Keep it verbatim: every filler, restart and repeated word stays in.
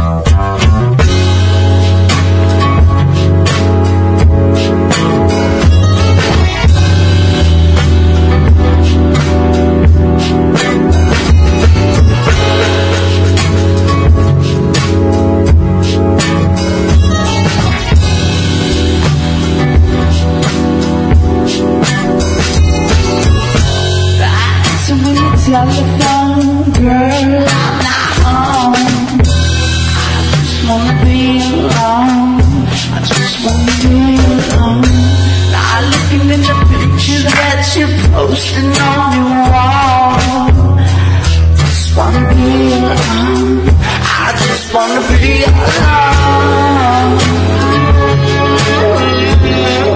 Telephone, girl, I'm not home. I just wanna be alone. I just wanna be alone. Not looking at the pictures that you're posting on your wall. Just wanna be alone. I just wanna be alone.